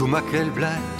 Cum aquel blat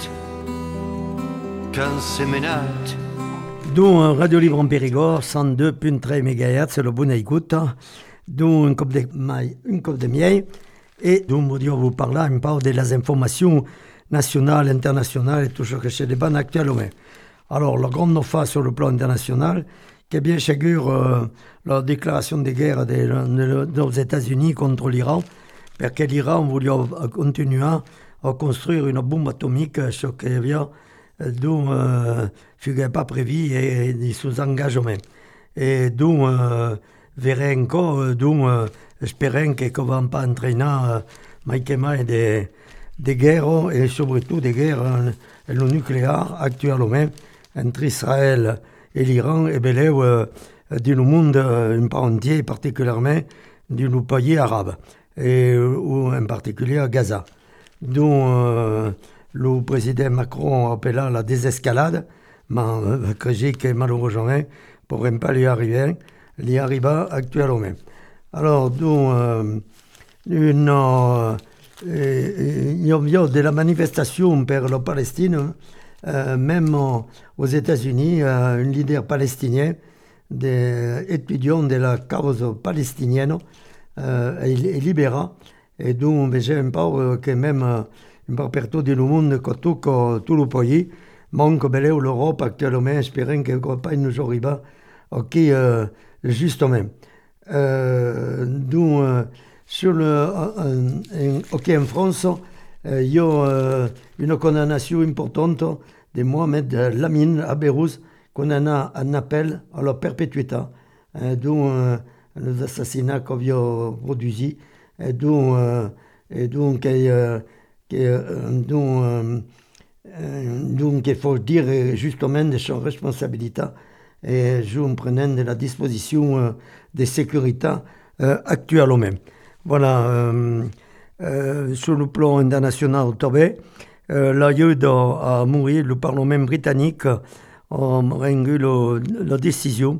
qu'ensemenat. D'où Radio Libre en Périgord, 102.3 MHz, le bon écoute. D'où un cop de miel. Et d'où vous parler un peu des informations nationales, internationales et tout ce que se débat actuellement. Alors, la grande nouvelle sur le plan international, qui est bien sûr la déclaration de guerre des États-Unis contre l'Iran, parce que l'Iran voulait continuer à construire une bombe atomique, ce qui avait dont fut pas prévu et des sous-engagements. Et d'où verrez encore, d'où espérons qu'on ne va pas entraîner des guerres, et surtout des guerres le nucléaire actuellement entre Israël et l'Iran, et bien du monde un peu entier, particulièrement du pays arabe, et ou en particulier à Gaza. Dont le président Macron appelle la désescalade, mais que malheureusement ne pourrait pas lui arriver actuellement. Alors, il y a de la manifestation pour la Palestine, même aux États-Unis, un leader palestinien, des étudiants de la cause palestinienne, est libéré. Et donc, j'aime pas que même un peu partout du monde, que tout le pays, manque l'Europe actuellement, espérant qu'elle ne va pas nous arriver qui justement. Donc, en France, il y a une condamnation importante de Mohamed Lamine à Beyrouth, qu'on a un appel à la perpétuité, dont les assassinats qu'on a produits. Et donc, il faut dire justement de son responsabilité et je prenant de la disposition de sécurité actuellement. Voilà, sur le plan international, l'aide à mourir, le Parlement britannique a rendu la décision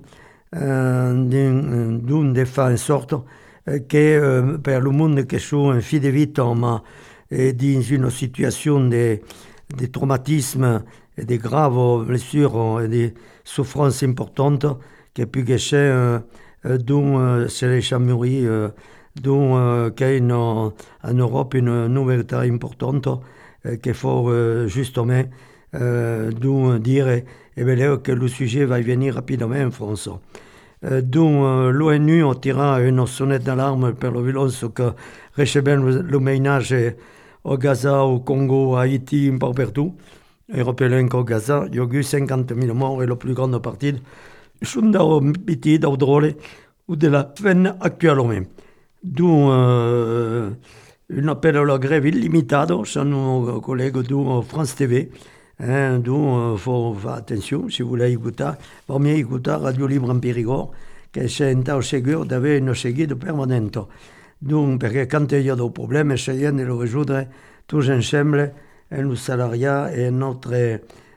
d'une des fins sorte que per le monde che sono fille de vittima dans une situation de traumatisme et de graves blessures et de souffrances importantes che più che c'è dont se les mourir dont qu'il y a en Europe une nouveauté importante qu'il faut justement dire que le sujet va venir rapidement en France. Dont l'ONU a tiré une sonnette d'alarme pour la violence que reçoit le ménage au Gaza, au Congo, à Haïti, un peu partout. Et rappelons qu'au Gaza, il y a eu 50 000 morts et la plus grande partie sont dans pitié, dans drôle ou de la peine actuellement. D'où un appel à la grève illimitée chez nos collègues de France TV. Donc, il faut faire attention, si vous voulez écouter, vaut mieux écouter Radio Libre en Périgord, que c'est un temps sûr d'avoir une seguide permanente. Donc, parce que quand il y a des problèmes, essayons de le résoudre tous ensemble, le salariat et notre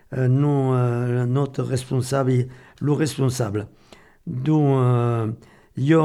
responsable, le responsable. Donc, il y a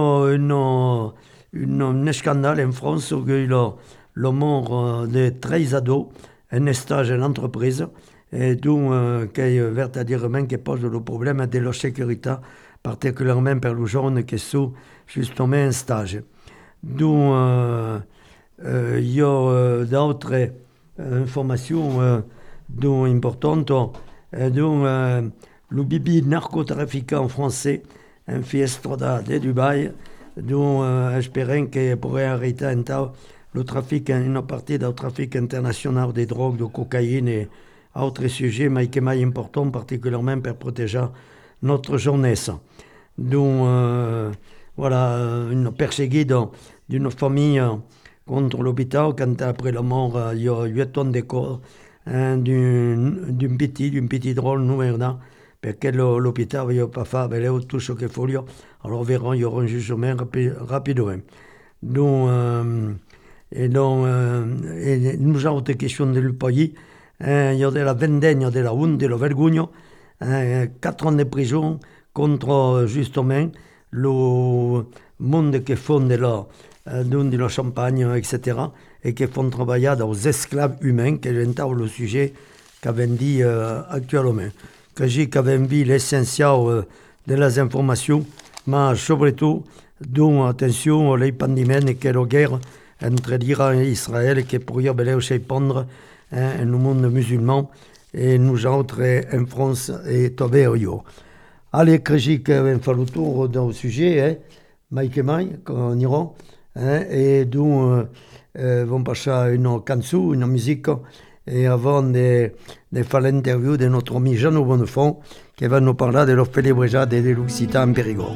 un scandale en France où il y a la mort de 13 ados, un stage en entreprise, et donc qui verdaderement qui pose le problème de la sécurité, particulièrement pour les jeunes qui sont justement en stage. Donc, il y a d'autres informations importantes. Donc, le bibi narcotrafiquant français, un fiestra de Dubaï, dont espérons qu'il pourrait arrêter un temps le trafic, une partie du trafic international des drogues, de cocaïne et autres sujets, mais qui est important, particulièrement pour protéger notre jeunesse. Donc, voilà, une persécution d'une famille contre l'hôpital, quand après la mort, il y a 8 tonnes de corps d'une petite drôle nouvelle, parce que l'hôpital ne va pas faire tout ce qu'il faut. Alors, verrons, il y aura un jugement rapidement. Donc, et nous avons des questions du pays. Il y a de la vendetta, de la honte, de la vergogna, 4 ans de prison contre justement le monde qui font de la champagne, etc. et qui font travailler aux esclaves humains, qui est le sujet qu'avait dit actuellement. Que j'ai qu'avait vu l'essentiel de les informations, mais surtout, dont attention les pandémies que la guerre entre l'Iran et Israël qui pourrait aussi prendre le monde musulman et nous autres en France et Tobago. Allez, que j'ai fait le tour dans le sujet, Mike et Mike, qu'on ira, et donc vont passer une chanson, une musique, et avant de faire l'interview de notre ami Jean Bonnefond, qui va nous parler de leur célébration de l'Occitane en Périgord.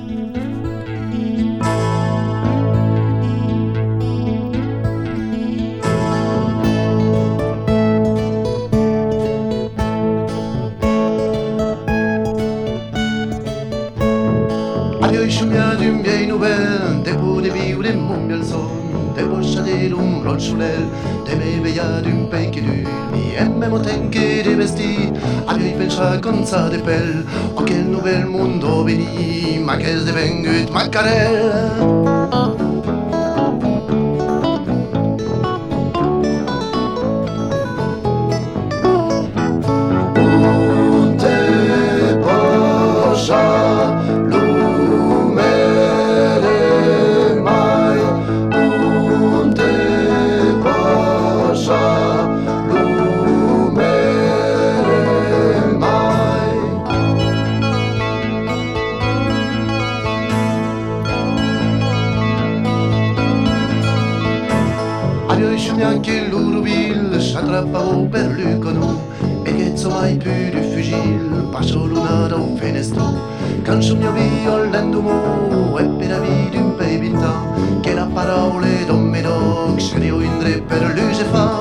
D'une vieille nouvelle, des pots de vie ou des montbiels son, des poches à des l'ombre au soleil, des méveillas d'un pays qui dure, et même au temps que des vestis, à lui pencha comme ça des pelles, oh quel nouvel mondo béni, ma caisse de vengut, ma carelle. Che l'urubil s'attrappavo per l'ucono e che mai più di fugil passo luna da un fenestro quand sogno violento mo e per la vita un pebita che la parole don medoc se dio indre per lui se fa.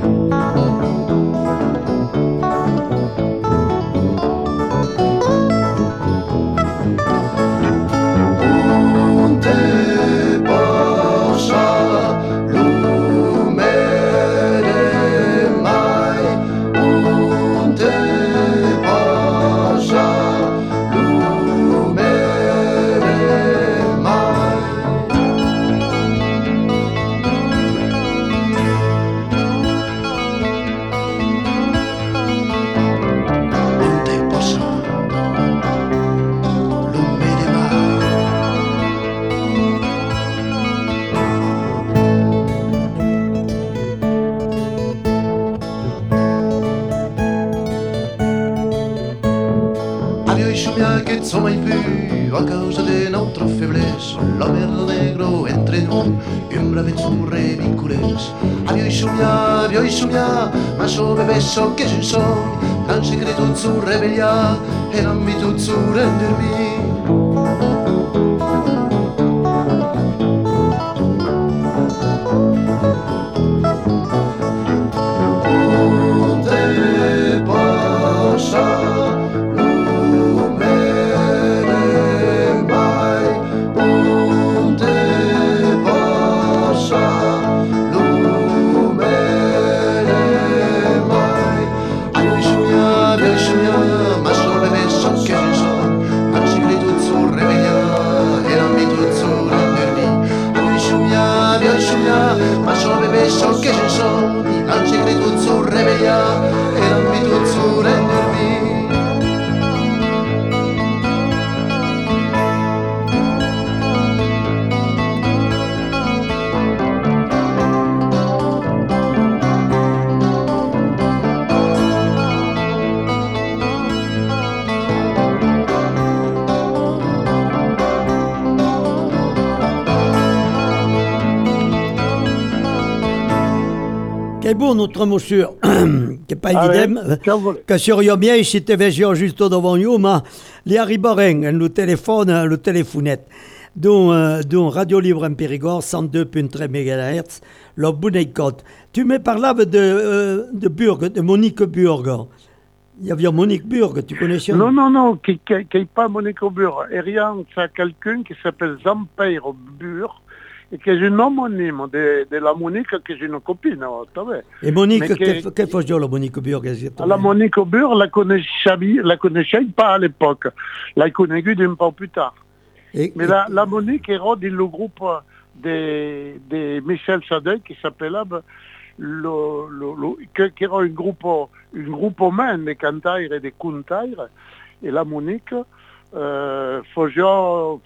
Mai più a causa de notre faiblesse la merda negro entre nous un bravetsure vincules avio i sognà ma so bebe so che ci sono tan segreto su rebellia e non mi tu su rendermi. So che ci sono, anzi credo su rebellia e non mi tu su rendermi. Quel beau notre monsieur, qui n'est pas idem, que serions bien si tu avais juste devant nous, mais les arribarens, le téléphone, le téléphonette, dont Radio Libre en Périgord, 102.3 MHz, le Bonnet-Côte. Tu me parlais de Burg, de Monique Burg. Il y avait Monique Burg, tu connaissais? Non, qui n'est pas Monique Burg. Erian, c'est quelqu'un qui s'appelle Zampeir Burg. Et que j'ai un homonyme de la Monique que j'ai une copine. Et Monique, qu'est-ce que la Monique Burg? La Monique Burg, la connaissais pas à l'époque. La connue un peu plus tard. Mais la Monique est dans le groupe de Michel Sadek qui s'appelait qui era un gruppo man de cantaire et de contaire, et la Monique faisait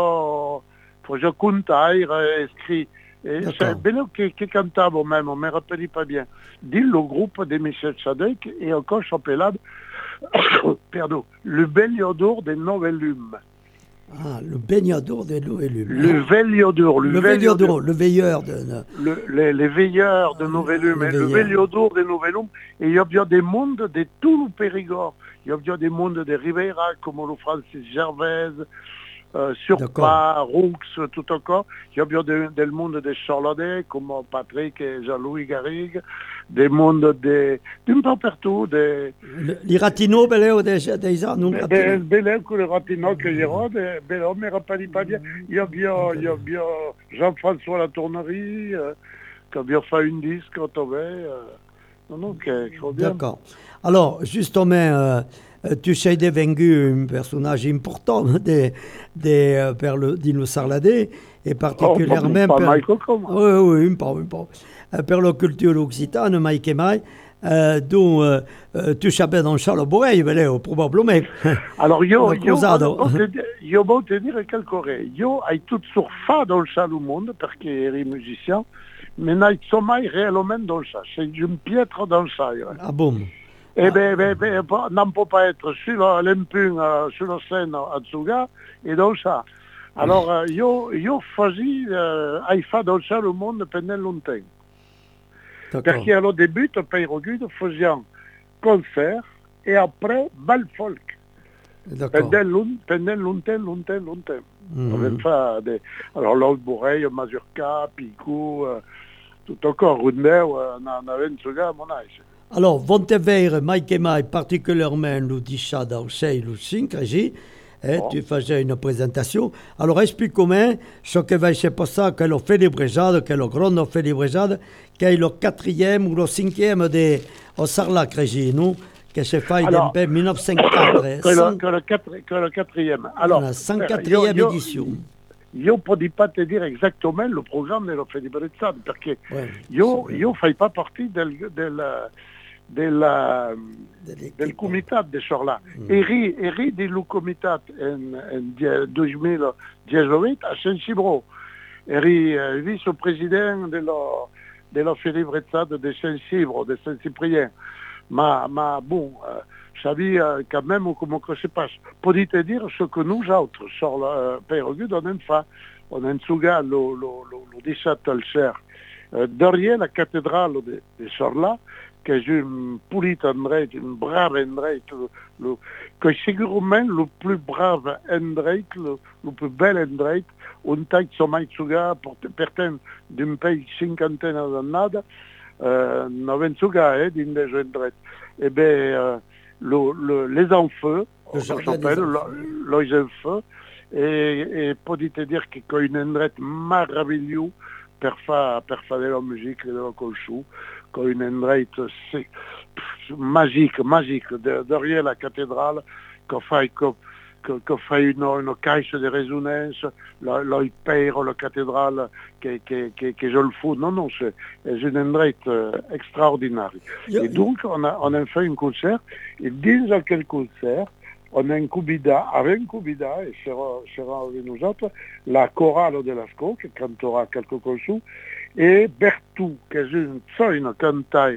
contaire, écrit. C'est bello che cantavo même, on ne me rappelle pas bien. Dit le groupe de Michel Sadek et encore s'appelait pardon, le Belliodor des Novellumes. Ah, le Belliodor des Novellumes. Le Belliodor. Le Belliodor, le veilleur de... Les veilleurs de Novellumes. Le Belliodor des Novellumes. Et il y a bien des mondes de tout le Périgord. Il y a bien des mondes de Rivera, comme le Francis Gervaise, Surpas, Roux, tout encore. Il y a bien des mondes de Charlotte, comme Patrick et Jean-Louis Garrigue, des mondes d'un peu partout. Les Ratino, bello, des années. Bello que les Ratino que j'ai rodé, bello, mais rappelle pas bien. Il y a bien Jean-François Latournerie, qui a bien fait une disque, quand on non, qui bien. D'accord. Alors, justement, tu sais devenu un personnage important per le Sarladé, et particulièrement per la culture occitane, mai che mai, dont tu savais dans Charles Borrell, probablement. Alors, io voglio te dire quelque chose. Io hai tout surfa dans Charles au monde, perché eri musicien, mais non mai réellement dans ça. C'est une piètre dans ça. Ah bon? Eh bien, non peut pas être sur l'impung, sur la scène à Tsuga, et dans ça. Alors, io faisais, hai fait dans ça le monde pendant longtemps. Parce qu'au début, au Pays Rogude, faisions concert et après, bal folk. Pendant longtemps. Alors, l'autre Bourreil, Mazurka, Picou, tout encore, Rundeu, on avait une Tsuga à mon âge. Alors, vont te voir, mai che mai, particulièrement le 10 d'Orsay, le 5, tu faisais une présentation. Alors, explique-moi ce que va se passer, que le fait de Brejade, que le grand fait de Brejade, qui est le 4e ou le 5e de Sarlac, nous, que se fait en 1904. Que le 4e. Alors, la 104e édition. Je ne peux pas te dire exactement le programme de la Fête de Brejade, parce que je ne fais pas partie del comitat de Sorla. Eri del comitat en 2018 a Saint-Cibro. Eri vice-président de la Fête de Brejade de Saint-Cibro, de Saint-Cyprien. Mais bon, je savais quand même comment que se passe. Pour te dire ce que nous autres, sur le Pays Rogude, on a fait. On a Tsuga le 17 alcer derrière la cathédrale de Sorla, que est une petite endroit, une brave endroit, que sûrement le plus brave endroit, le plus bel endroit, un taille de Tsuga, pertenant d'un pays cinquantaine d'années, n'avait Tsuga, d'une des endroits. Eh bien, les enfants, on s'appelle les enfants, et pour te dire que c'est un endroit merveilleux pour faire de la musique et de la colchou, c'est un endroit magique, derrière la cathédrale, qui fait une caisse de résonance, l'hyper, la cathédrale, que je le fous. Non, c'est un endroit extraordinaire. Et donc, on a fait un concert, et dans quel concert, on a avec un cubida, et sera avec nous autres, la chorale de Lascaux, qui cantera quelques conçus, et Bertou, qui est une cantaire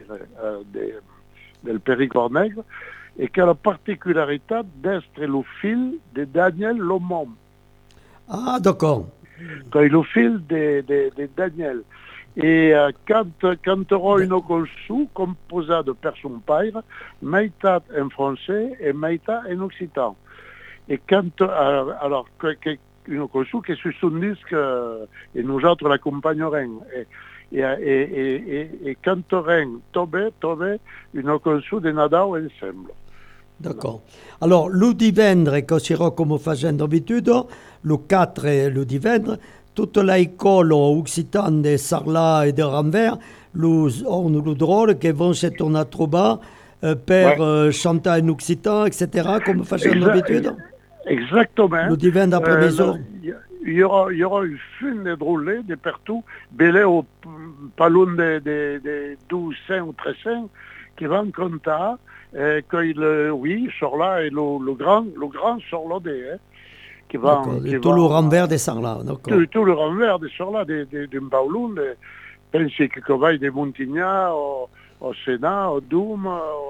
del Périgord Negre, et qui a la particularité d'être le fil de Daniel Lomont. Ah, d'accord. C'est le fil de Daniel. Et quand tu auras une conçue composée de personnes pères, metà en français et metà en occitan. Et quand alors une conçue qui est sur son disque et nous autres l'accompagnerons. Et quand tu auras trouvé une conçue de Nadal ensemble. D'accord. Alors, le divendre, que sera comme faisons d'habitude, le 4 et le divendre, toute l'école occitane de Sarlat et de Ranvers, le drôle qui vont se tourner à Troba per chanter en occitan, etc., comme faisons d'habitude. Exactement. Le divendre après-midi. il y aura une fune de drôlés, de partout, belé au pas loin des 12, 5 ou 13 qui vont compter, oui, sur là, et le grand sur là, qui va... Tout le renvers des Sarlat, d'accord. Tout le renvers des Sarlat, d'un Baouloun, penser que va des Montignas, au Sénat, au Doum,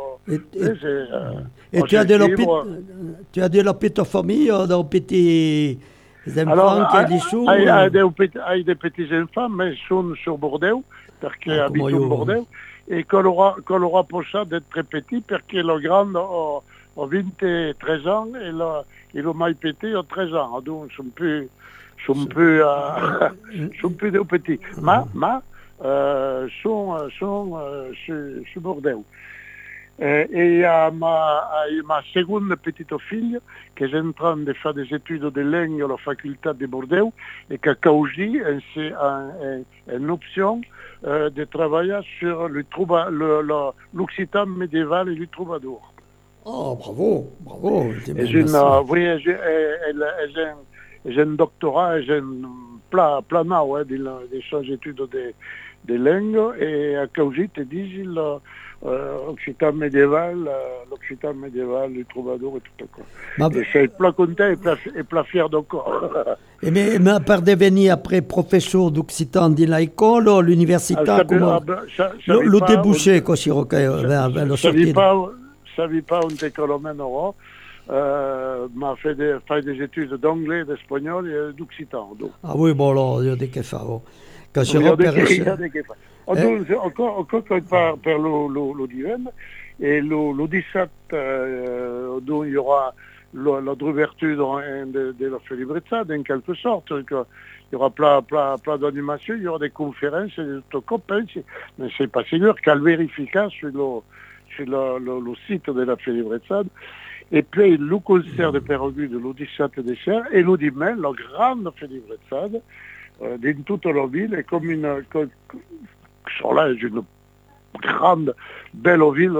et tu as de la petite famille, des petits enfants qui ont des choux? Il des petits enfants, mais sont sur Bordeaux, parce qu'ils habitent au Bordeaux, et qu'on aura pour ça d'être très petit, parce que le grand a 23 ans, et le maille petit a 13 ans, donc ils sont plus des petits. Mais sont sur Bordeaux. Et ma seconde petite fille, qui est en train de faire des études de langue à la faculté de Bordeaux, et qui a aussi une option de travailler sur l'occitan médiéval et le troubadour. Oh, bravo. J'ai un doctorat, j'ai un plan des choses études de langue, et à Causi te disent l'occitan médiéval, le troubadour et tout ça. Et c'est plein content et plein fier d'encore. Mais à part devenir après professeur d'occitan dans l'école, l'université, comment le débouché, quand il vers le sortir. Ça vit pas un école au m'a fait des études d'anglais, d'espagnol et d'occitan. Ah oui, bon, alors, il y a des qu'il faut. Quand je encore par le divin, et le 17, il y aura la ouverture de la Félibrezza, en quelque sorte. Il y aura plein d'animations, il y aura des conférences, des copains, mais c'est pas sûr qu'à le vérifier sur le site de la Félibrezza. Et puis le concert de Pérogu de l'O17 des Serres, et le dimanche, la grande Félibrezza, dans toute la ville, est comme une grande, belle ville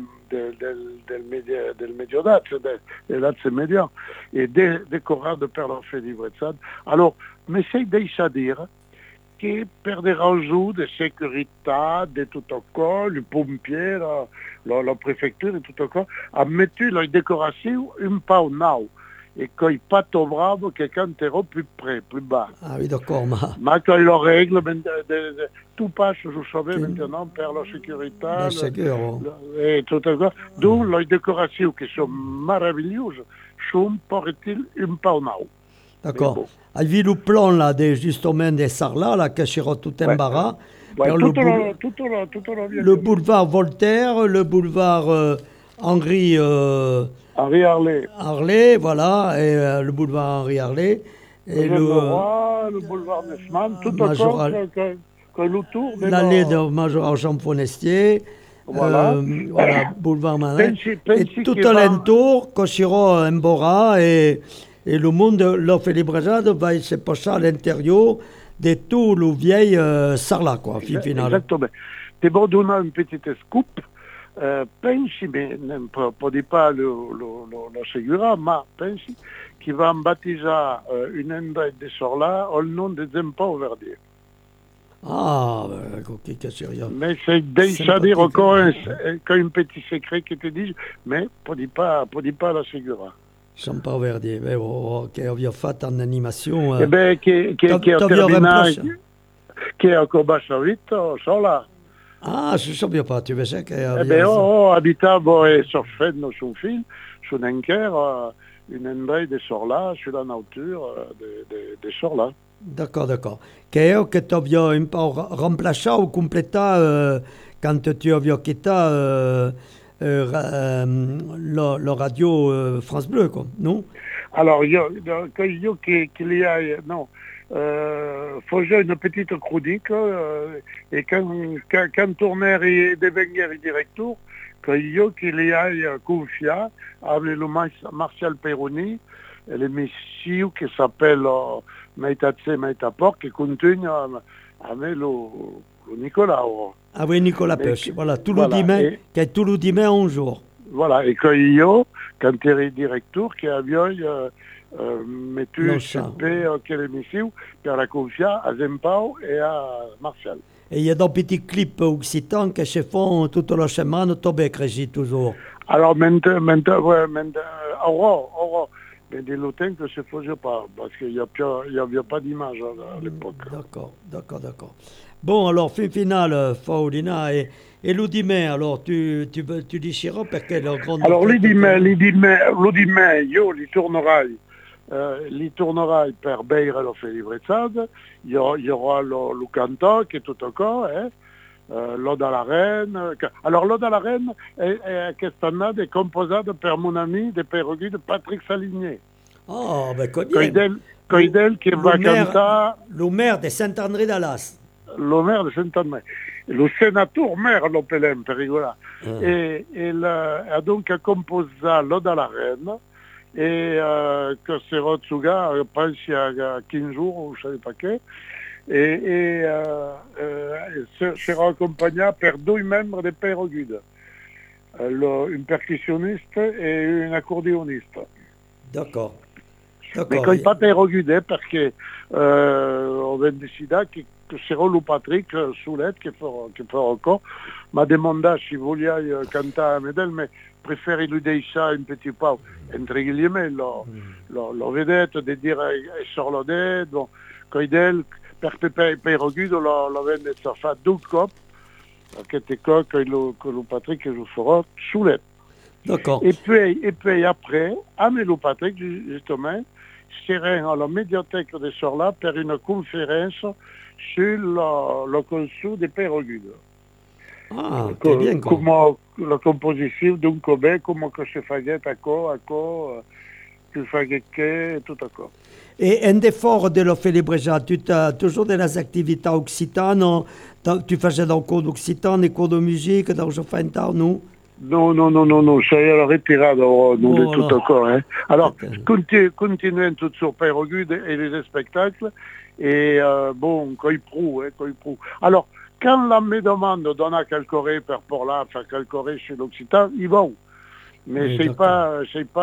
del Mediodats, de l'Azze Media, et décorée per la Félibrezza. Alors, mais c'est déjà dire que per des raisons de sécurité, de tout encore, le pompier, la préfecture et tout encore, a mis la décoration un peu now. Et quand il pas trop bravo, quelqu'un t'era plus près, plus bas. Ah oui, d'accord. Mais quand il règle, tout passe, je savais maintenant, par la sécurité. Et tout encore. Donc, les décorations qui sont merveilleuses sont, paraît-il, un peu now. D'accord. Bon. Avez le plan là, justement des Sarlat, là, qui sera tout un barat. Le boulevard Voltaire, le boulevard Henri Harlay, voilà, et le boulevard Henri Harlay. Et le boulevard Nesman, tout encore que l'autour. L'allée de Majorat Jean Forestier. Voilà, boulevard Marin. Et tout alentour, Cochiro, Mbora et le monde de la Félibrezza va se passer à l'intérieur de tout le vieil Sarlat, quoi, final. Exactement. C'est bon donner une petite scoop. Pensi, mais pas la Segura, ma pensi, qui va baptiser une endroit de Sarlat au nom de Zempo Verdier. Ah, ok, c'est sérieux. Mais c'est déjà dire encore un petit secret qui te dit, mais pas la Segura. Zempo Verdier, qui a fait en animation. Eh bien, qui est encore vite, Sarlat. Ah, je ne savais pas, tu sais qu'il y a... Eh bien, habitable et surfait dans son film, sur un une endroit de Sarlat, sur la nature de Sarlat. D'accord. Que tu as un peu remplacé ou complété quand tu as quitté la radio France Bleu, quoi, non? Alors, il y a... Non. Faisait une petite chronique et quand tourneur et devenir directeur, qu'il y a confié avec le Martial Perroni, l'émission qui s'appelle Meitace Meitaport, qui continue avec le Nicolas. Ah oui, Nicolas Pêche, voilà, tout le dimanche, qui est tout le dimanche un jour. Voilà, et qu'il y a, quand il est directeur, qui avait mais tu sempre che l'emissione per la confia a Zempau et à Martial. Et il y a des petits clips occitans que se font toute la semaine, Tobé Crégy toujours. Alors maintenant, Aurore, mais des lutins que se faisait pas, parce qu'il n'y avait pas d'image à l'époque. D'accord. Bon, alors, fin finale, Faulina, et l'Udimè, alors, tu diceras perché la grande... Alors, l'Udimè, io li tornerai per beire la felibrezza, il y aura le canto che è tutto ancora, l'Ode à la Reine. Alors, l'Ode à la Reine è quest'anno è composata per mon ami de Perroguy de Patrick Saligné. Oh, ben quoi bien. Coidel che va cantare... Le maire de Saint-André-d'Alas. Le maire de Saint-André. Le sénateur maire l'appelait, per rigolar. E donc a composé l'Ode à la Reine, et que sarà Tsuga, pensi a 15 jours, ou je ne sais pas che, et sera accompagné par deux membres de Perrogude, une percussionniste et une accordéoniste. D'accord. Mais quand il pas Perrogude, parce que on va décider que sera le Patrick Soulette qui fera encore, m'a demandé si vous vouliez canter à Medel, mais préfère lui laisser un petit peu, entre guillemets, la vedette, de dire sur la dette, bon, quand il per Perrogude, la vedette, ça fait deux copes, qui était que le Patrick je fera Soulette. D'accord. Et puis après, le Patrick, justement, serait à la médiathèque de Sorla pour une conférence sur le conçu des Perrogudes. Ah, c'est bien. Comment la composition d'un cobé, comment que se faisait à quoi, tu faisais que, tout à quoi. Et un des forts de la Félibreza, tu as toujours des activités occitanes, tu faisais dans le cours d'occitan, des cours de musique, dans le Jofentar, non? Non, ça y est retiré de tout encore. Hein. Alors, continuons tout sur Perrogude et les spectacles, et bon, quand il prouve. Alors, quand la me demande de donner quelques oreilles pour là, faire quelques oreilles chez l'Occitan, ils vont. Mais c'est pas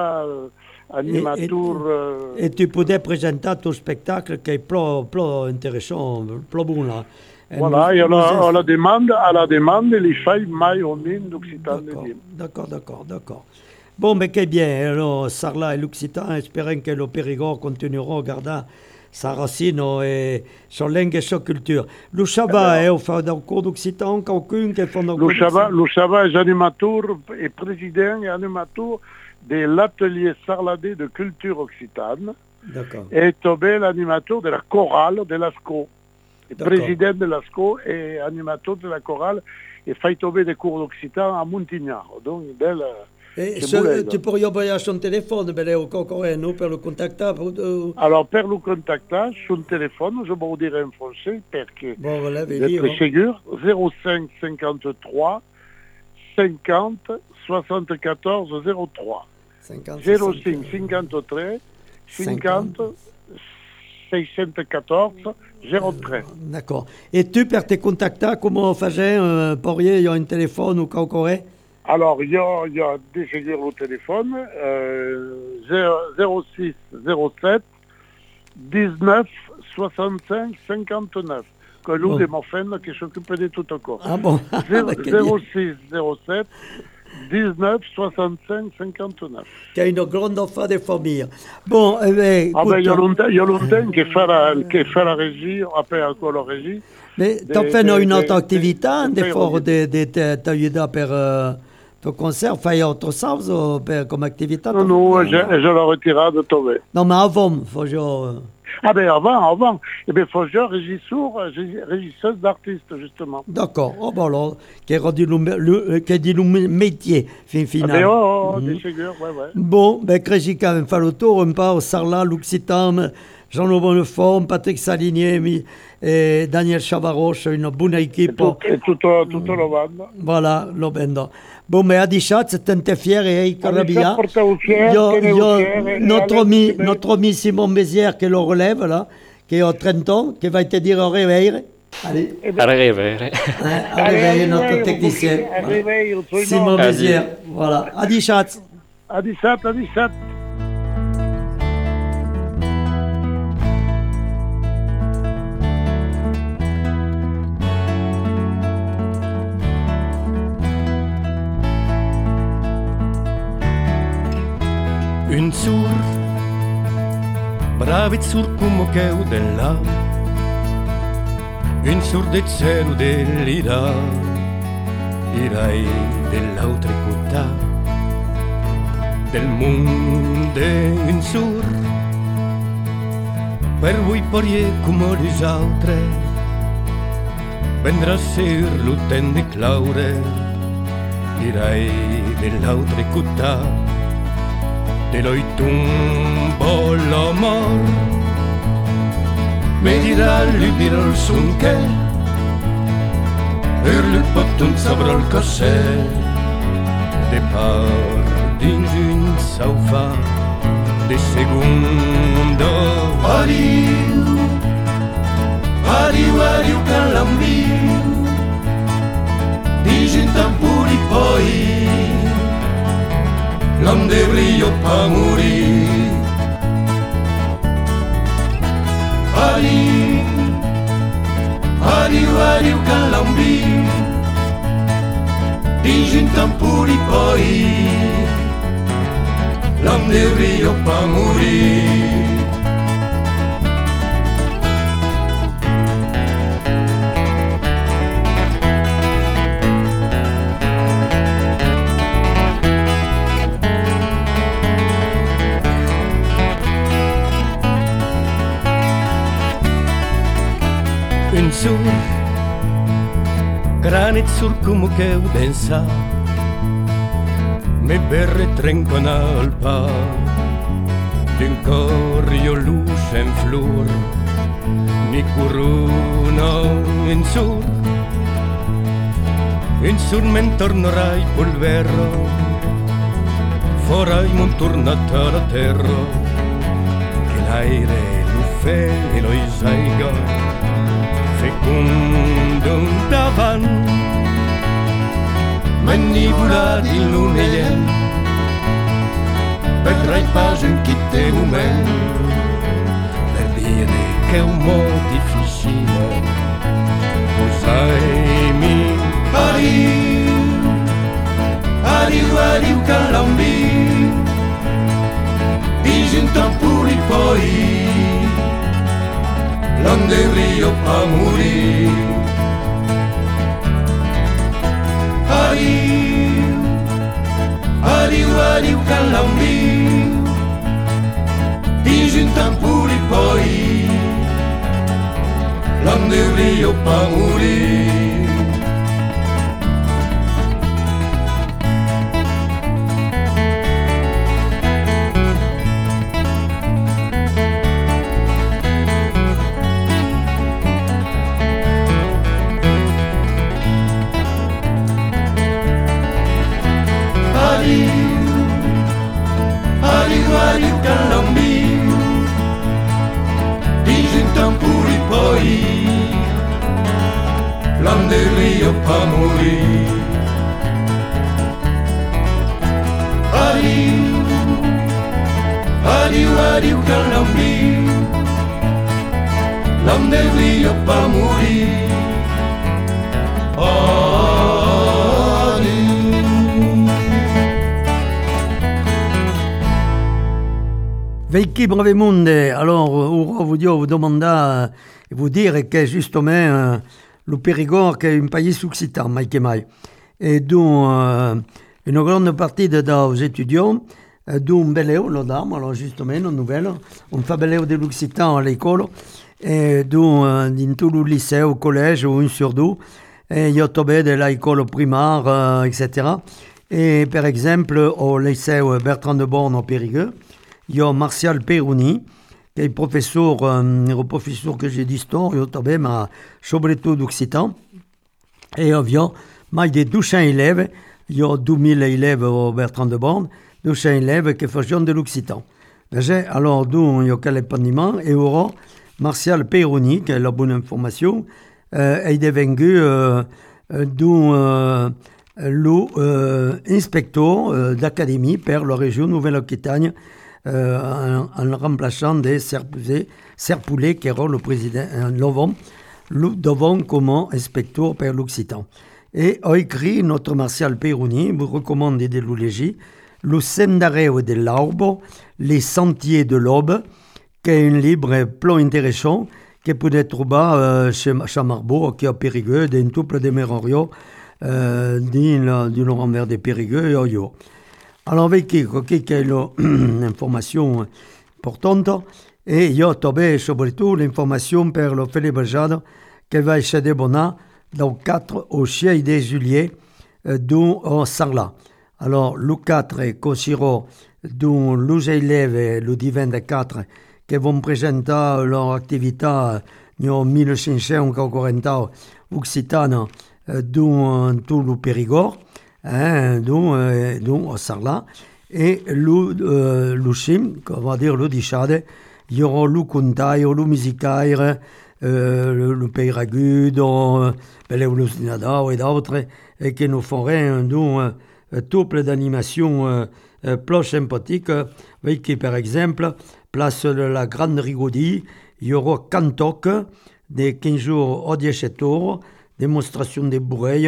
animateur... Et tu pouvais présenter ton spectacle qui est plus intéressant, plus bon là. Voilà, et à la demande, les failles mai au mine d'Occitan. D'accord. Bon, mais qu'est bien, alors, Sarlat et l'Occitan, espérons que le Périgord continuera à garder sa racine et son langue et sa culture. Le Chabat, on fait un cours d'Occitan, quelqu'un qui fait un cours d'Occitan. Le Chabat est animateur et président et animateur de l'atelier sarladais de culture occitane. D'accord. Et Tobé, l'animateur de la chorale de l'ASCO. Président de l'ASCO et animateur de la chorale, et fait tomber des cours d'occitan à Montignard. Donc, belle. Et tu pourrais envoyer son téléphone, au Cocoré, nous, pour le contacter. Alors, pour le contacter, son téléphone, je vais vous dire en français, parce que vous sûr, 05 53 50 74 03. 05 53 50 614 03. D'accord. Et tu, pour te contacter, comment on faisait il y a un téléphone ou Cocoré? Alors, il y a des séjours au téléphone, 06 07 19 65 59. Que l'un de mon frère qui s'occupe de tout encore. Ah bon? 06 07 19 65 59. Qui a une grande offre de famille. Bon, écoute, il y a longtemps qu'il fait la régie, après encore la régie. Mais tu as fait une autre activité, des forts t'aider pour ton concert, fait autre chose comme activité? Non, je l'ai retiré de tomber. Non, mais avant, faut avant. Eh bien, faut jouer régisseuse d'artistes, justement. D'accord. Oh, bon, alors, qui dit le métier, final. Des figures, ouais. Bon, Crégy, quand même, fait le tour, on part au Sarlat, l'Occitan, Jean-Loup Bonneforme, Patrick Saligné et Daniel Chavaroche, une bonne équipe. Et toute la bande. Voilà, la bande. Bon, mais à Dichat, c'est un fier et Carabia. Notre ami Simon Bézière qui le relève, là, qui a 30 ans, qui va te dire au réveil. Allez. À réveil. À réveil, notre technicien. Voilà. Simon Bézière. Voilà. À Dichat. À Dichat. Un sur, bravi sur come che u della, un sur de cielo dell'ira, irai dell'altra città, del mondo un sur, per voi porie come le altre, vendrà ser l'utente claure, irai dell'altra città, de l'oi tumbo l'amor, me dirà l'ubirò il sunche, le potun sabrò il cassè, de par dins un saufa, de segundo. Adiu, adiu, adiu, calambiu, dins un tampuri poi, l'homme de brillo pa morir. Adiu, adiu, adiu, calambiu, dins un tampuri poi, l'homme de brillo pa morir. Un sur, granit sur come che udensa, me berre trencon al pa, d'un corio luce en flor, mi corona un sur men tornerai polverro, forai mon tornata la terra, che l'aire l'uffe e lo isaiga, fecondo davant, manipulati l'unelien, vedrai pas un quitte moment, per dire che è un mo' difficile, posaimi. Adiu, adiu, adiu, calambiu, dins un tampuri poi, l'onde brillo pa morir. Adiu, adiu, adiu, calambiu, dins un tampuri poi, l'onde brillo pa morir. Adiu, adiu, calambiu, dins un tampuri poi, l'onde brillo pa morir. Adiu, adiu, adiu, calambiu, l'onde brillo pa morir. Veiki Bravemunde, alors, vous demanda et vous dire que justement, le Périgord est un pays occitan, mai que mai. Et donc, une grande partie des étudiants, d'un beleu, alors justement, une nouvelle, on fait beleu de l'occitan à l'école, et dans tout le lycée, au collège, ou un sur deux, et il y a tombé de l'école primaire, etc. Et par exemple, au lycée Bertrand de Born au Périgueux, il y a Martial Peroni, qui est professeur que j'ai d'histoire, mais surtout d'occitan. Et il y a plus de 200 élèves, il y a 2000 élèves au Bertrand de Born, 200 élèves qui font de l'occitan. Alors, d'où il y a quel épanouissement, et aura Martial Peroni, qui a la bonne information, est devenu l'inspecteur d'académie pour la région Nouvelle-Aquitaine, en remplaçant des Serpoulet qui est le président devant comme inspecteur pour l'Occitan. Et a écrit notre Martial Peroni, vous recommande de l'oulégie, le Sendareo dell'Albo, les Sentiers de l'Aube, qui est un livre plein intéressant, que potete trovare chez Marbourg, qui est à Périgueux, d'un couple de Merorio, du Laurent de Périgueux et Oyo. Alors, avec qui è l'information importante, e io trovo soprattutto l'information per le célébrage che va essere buona dal 4 au 6 de juillet au Sarlat. Alors, le 4 considérons les élèves le 24 qui vont présenter leur activité en 1540 occitane dans tout le Périgord, au Sarlat, et le cim, on va dire le Dichade, il y aura le Contaille, le Musicaire, le Peiragude, le Sinada et d'autres, et qui nous feraient un couple d'animations plus sympathiques, qui, par exemple, place de la Grande Rigaudie, il y aura Cantoc, des 15 jours au 17 heures, démonstration des bourreilles,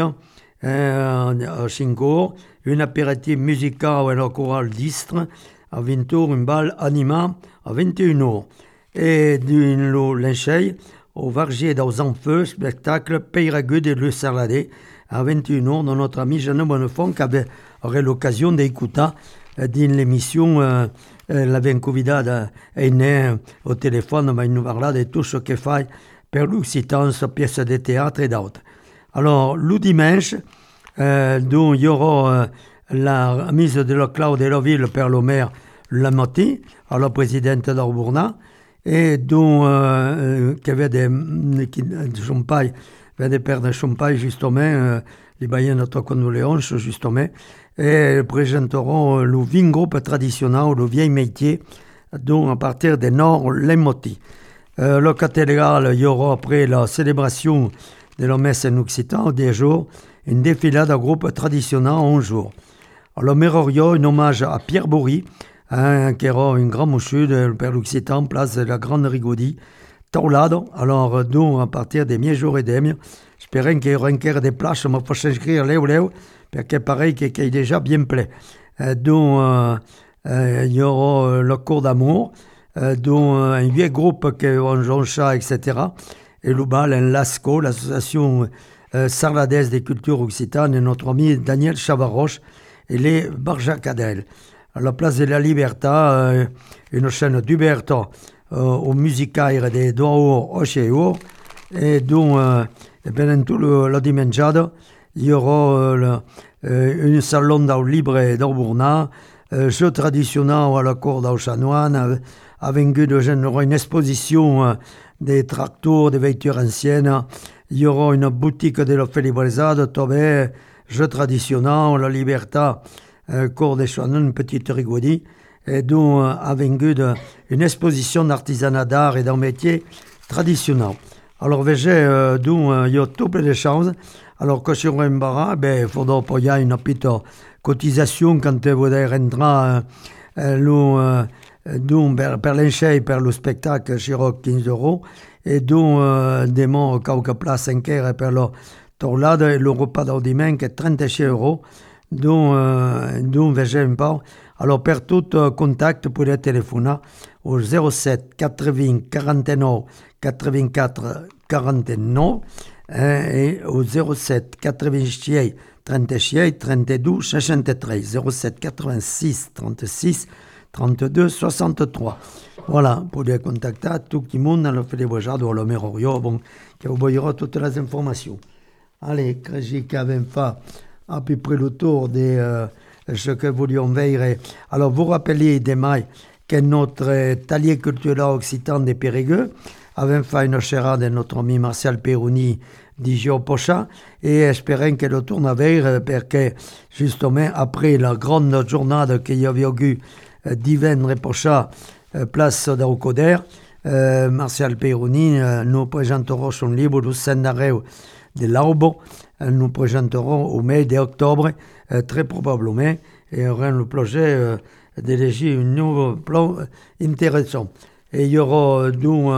à 5 heures, une apéritif musical et la chorale d'Istre, à 20 heures, une balle anima à 21 heures. Et dans l'Encheil, au Vargier dans un feu, spectacle Peiragude et le Sarladé, à 21 heures, dans notre ami Jeanne Bonnefond, qui aurait l'occasion d'écouter dans l'émission, l'avait convidada est né au téléphone, mais il nous parla de tout ce qu'il fait pour l'Occitance, pièces de théâtre et d'autres. Alors, le dimanche, dont il y aura la mise de la Claude de la ville par le maire Lamotti, à la présidente d'Arbourna, et dont qui avait des champagne, avait des paires de champagne, justement, les baillens notre condoléances, justement, et présenteront le vin groupe traditionnel, le vieil métier, dont à partir des Nord, les Motti. La cathédrale, il y aura après la célébration de la messe en occitan, des jours, une défilade à groupe traditionnel en jour. Alors, Merorio, un hommage à Pierre Bourri, qui era un grand monsieur de Père l'Occitan, place de la Grande Rigaudie, Taulado. Alors, donc, à partir des mi-jours et demi, j'espère qu'il y aura encore des places, mais il faut s'inscrire là ou là, parce que pareil qu'il est déjà bien plein. Donc, il y aura le cours d'amour, dont un vieux groupe qui est en Jean-Chat, etc. Et le bal, en LASCO, l'association sarladaise des cultures occitanes, et notre ami Daniel Chavaroche et les Barjacadel. À la place de la Libertà, une chaîne d'Uberto au musicaire de Doao Oceio, et dont, pendant tout le dimanche, il y aura un salon d'au libre d'Arbourna, jeu traditionnel à la cour d'Auchanoine, avec une exposition des tracteurs, des voitures anciennes. Il y aura une boutique de la Félibrezade, Tobé, jeu traditionnel, la Libertà, cour des Chouanons, une petite rigaudie, et dont avec une exposition d'artisanat d'art et d'un métier traditionnel. Alors, voyez, il y a toutes les chances. Alors, quand sur un bar, il faudra payer une petite cotisation quand vous allez rentrer per l'enchei, per le spectacle, ci 15 €, et dont des mots, quelques places en caire per la torlade, et le repas d'audimen, qui est 36 €, dont voyez un peu. Alors, per tout contact, vous pouvez téléphoner au 07 80 49 84 49 et au 07 86 36 32 63. 07 86 36 32 63. Voilà, vous pouvez contacter tout le monde dans le Fédébrejade ou à la Merorio, bon, qui vous voyera toutes les informations. Allez, j'ai quand même fait à peu près le tour de ce que vous voulions veiller. Alors, vous rappelez demain que notre talier culturel occitan de Périgueux avait fait une chérade de notre ami Martial Peroni d'Igio Pocha, et espérons que le tourne à veille, parce que justement, après la grande journée qu'il y avait eu d'Yven Pocha, place d'Aucoder, Martial Peroni nous présentera son livre Le Sendareo de l'Albo. Nous présenterons au mai d'octobre, très probablement, et aurons le projet d'éléger un nouveau plan intéressant. Et il y aura donc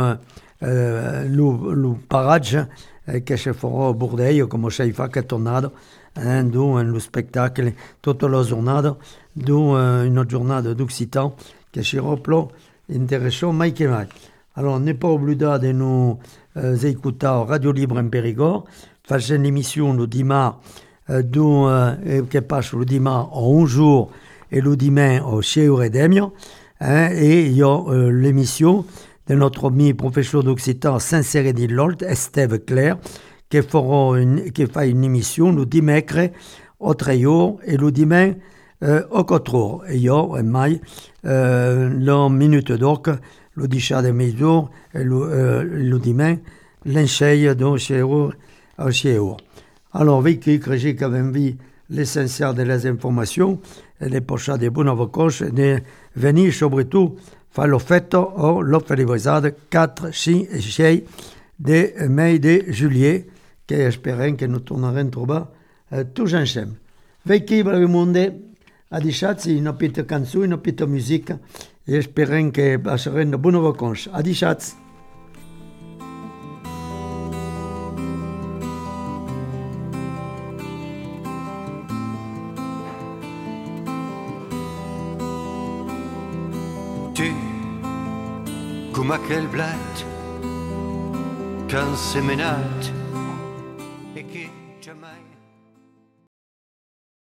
le parage que se fera au Bourdeil, comme ça il fait que tornade, d'où le spectacle, toute la journée, d'où une journée d'Occitan, che ci replo intéressant mai che mai. Alors, n'est pas oublié de nous écouter Radio Libre en Périgord, faire une émission le dimanche, qui passe le dimanche en un jour et le dimanche au Cheu Redemio, et il y a l'émission de notre ami professeur d'Occitan Saint-Sérény Lolt, Estève Claire, qui fait une émission le dimanche au 3 jours et le dimanche au 4 jours. Et il y a mai la minute d'orque, le 10 de mezzo et le dimanche, l'encheille de Cheu. Alors, vi qui j'ai quand même vu l'essentiel des informations, et les poches de bonnes vacances, de venir surtout faire le fête au l'offre 4, 5 et 6 de mai de juillet, que espérons que nous tournerons trouver tous ensemble. Vecchi per il mondo, a diciazzi una pita canzone, una pita musica, e speriamo che passeremo buone vacanze. A diciazzi. Tu, come aquel blat, quand c'est menat,